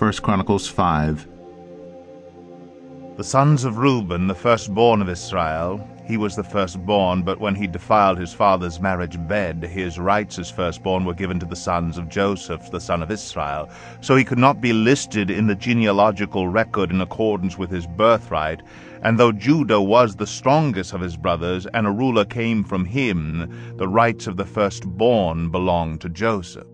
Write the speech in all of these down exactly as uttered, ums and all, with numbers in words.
First Chronicles five. The sons of Reuben, the firstborn of Israel, he was the firstborn, but when he defiled his father's marriage bed, his rights as firstborn were given to the sons of Joseph, the son of Israel. So he could not be listed in the genealogical record in accordance with his birthright, and though Judah was the strongest of his brothers, and a ruler came from him, the rights of the firstborn belonged to Joseph.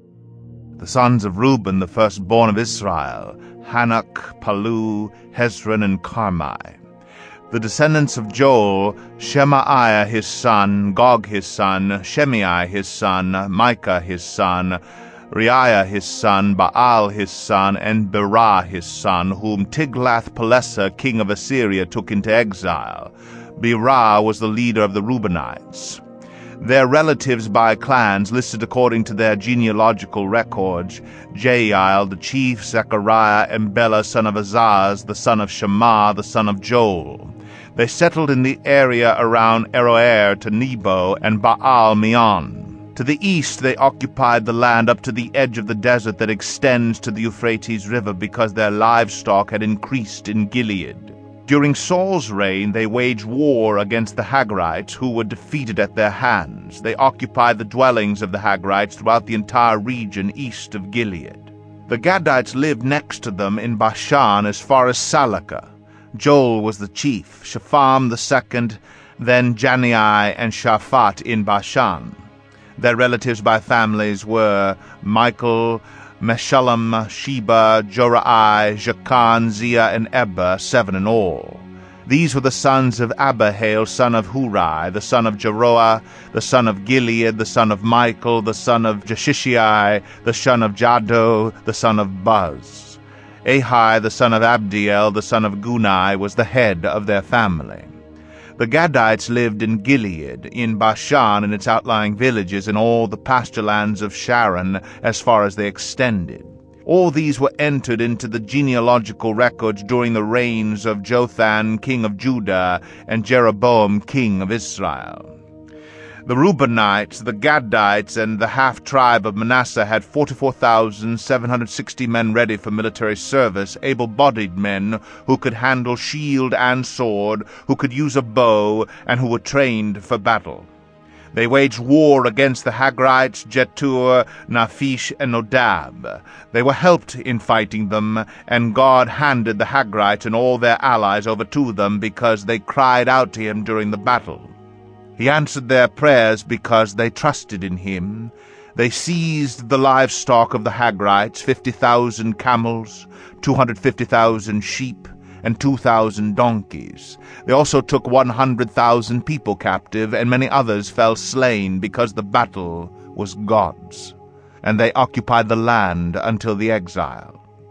The sons of Reuben, the firstborn of Israel, Hanok, Palu, Hezron, and Carmi. The descendants of Joel, Shemaiah his son, Gog his son, Shimei his son, Micah his son, Reiah his son, Baal his son, and Berah his son, whom Tiglath-Pileser king of Assyria took into exile. Berah was the leader of the Reubenites. Their relatives by clans, listed according to their genealogical records: Jael the chief, Zechariah, and Bela son of Azaz, the son of Shema, the son of Joel. They settled in the area around Aroer to Nebo and Baal-Meon. To the east they occupied the land up to the edge of the desert that extends to the Euphrates River, because their livestock had increased in Gilead. During Saul's reign, they waged war against the Hagrites, who were defeated at their hands. They occupied the dwellings of the Hagrites throughout the entire region east of Gilead. The Gadites lived next to them in Bashan as far as Salakah. Joel was the chief, Shepham the second, then Janii and Shaphat in Bashan. Their relatives by families were Michael, Meshullam, Sheba, Jorai, Jachan, Zia, and Eber, seven in all. These were the sons of Abihail, son of Hurai, the son of Jeroah, the son of Gilead, the son of Michael, the son of Jeshishai, the son of Jado, the son of Buz. Ahai, the son of Abdiel, the son of Gunai, was the head of their family. The Gadites lived in Gilead, in Bashan and its outlying villages, and all the pasture lands of Sharon as far as they extended. All these were entered into the genealogical records during the reigns of Jotham, king of Judah, and Jeroboam, king of Israel. The Reubenites, the Gadites, and the half-tribe of Manasseh had forty-four thousand seven hundred sixty men ready for military service, able-bodied men who could handle shield and sword, who could use a bow, and who were trained for battle. They waged war against the Hagrites, Jetur, Naphish, and Nodab. They were helped in fighting them, and God handed the Hagrites and all their allies over to them because they cried out to him during the battle. He answered their prayers because they trusted in him. They seized the livestock of the Hagrites, fifty thousand camels, two hundred fifty thousand sheep, and two thousand donkeys. They also took one hundred thousand people captive, and many others fell slain because the battle was God's. And they occupied the land until the exile.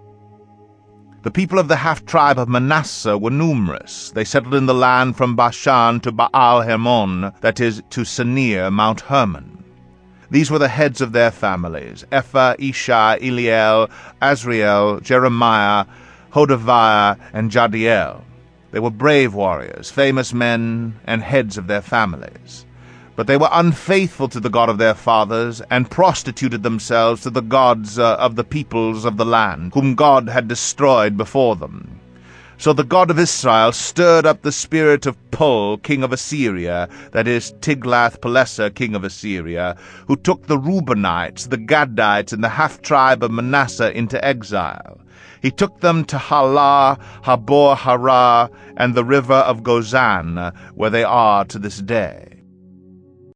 The people of the half-tribe of Manasseh were numerous. They settled in the land from Bashan to Baal-Hermon, that is, to Senir, Mount Hermon. These were the heads of their families: Ephah, Ishai, Eliel, Azriel, Jeremiah, Hodaviah, and Jadiel. They were brave warriors, famous men, and heads of their families. But they were unfaithful to the God of their fathers, and prostituted themselves to the gods uh, of the peoples of the land, whom God had destroyed before them. So the God of Israel stirred up the spirit of Pul, king of Assyria, that is, Tiglath-Pileser, king of Assyria, who took the Reubenites, the Gadites, and the half-tribe of Manasseh into exile. He took them to Halah, Habor-Hara, and the river of Gozan, where they are to this day.